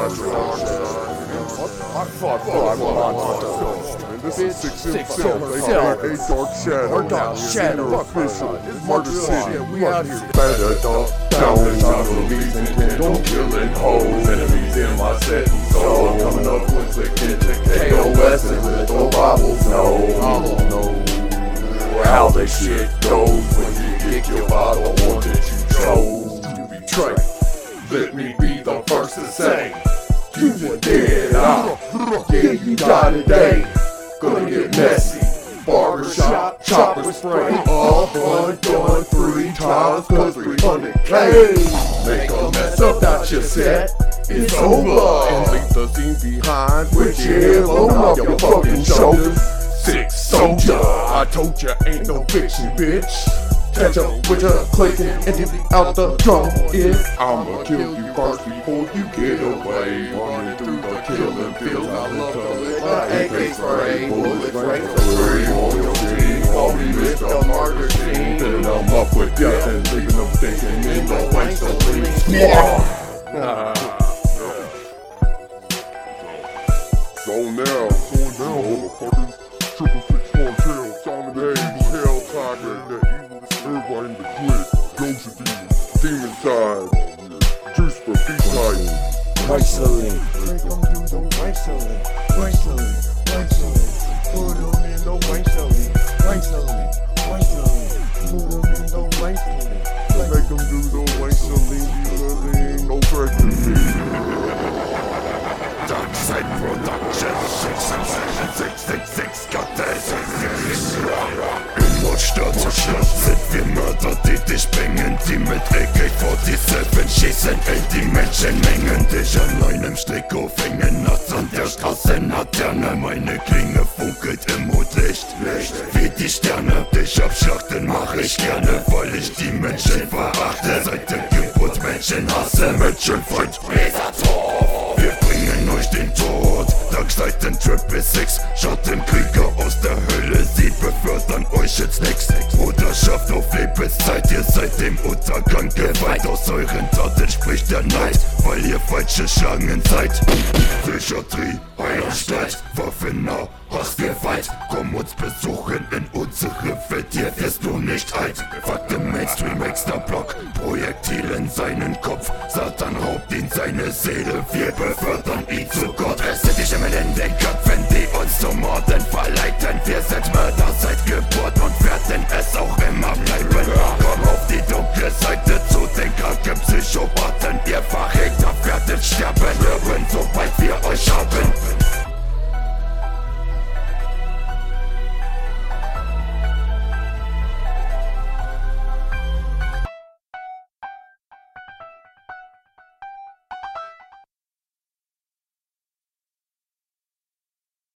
Fuck, I'm a monster. This is 6 Dark Shadow official. Murder City, we out here. Better dog, down, zombies and Kindle killing hoes. Enemies in my set, so coming up with the kid to KOS and little bobbles. No, how this shit goes when you get your bottle one that you chose to betray. Let me be the first to say, you were dead out. Yeah, you got it, gonna get messy. Barbershop, chopper spray, all fun, done 3 times, cause 300K. Make a mess up out your set, it's over. And leave the scene behind with your head blown off your fucking shoulders. 6 Soldier, I told ya ain't no fiction, bitch. Catch up with ya, clicking and divvy out the drum. I'ma kill you first before you get away. Running through the killing fields, I love to lick my AK spray. Bullets rank the 3 on your team. While we miss the murder scene, filling them up with death and leaving them thinking in the wanks to leave. So now, motherfuckers. 666 Cartel, Simon Hayes, Hell Tiger, everybody in the clique, Ghost Demon Side, Juice for B-Side. Whistling, make them do the whistling, put them in the whistling, put them in the whistling. Make them do the whistling, because they ain't no threat to me. Dark Side Productions, 666 Cartel. In Nordstadt sind wir Mörder, die dich bringen, die mit AK-47 schießen in die Menschenmengen, dich an einem Stickof hängen, nachts an der Straßenlaterne. Meine Klinge funkelt im Mondlicht, wie die Sterne. Dich abschlachten mach ich gerne, weil ich die Menschen verachte. Seit der Geburt Menschen hasse, Menschenfreund, Predator. Wir bringen euch den Tod, Darkseid in 666. Schaut den Krieger aus der Hölle, sie befördern euch jetzt nix. Bruderschaft auf Lebenszeit, ihr seid dem Untergang geweiht. Aus euren Taten spricht der Neid, weil ihr falsche Schlangen seid. Psychiatrie, Heilanstalt, Waffen nah, Hassgewalt. Komm uns besuchen in unsere Welt, hier wirst du nicht alt. Fuck the Mainstream, extra Block, Projektil in seinen Kopf. Satan raubt ihn seine Seele, wir befördern ihn zu Gott. Es sind die Schimmel in den Köpfen, die uns zum Morden verleiten. Wir sind Mörder seit Geburt und werden es auch immer bleiben. Komm auf die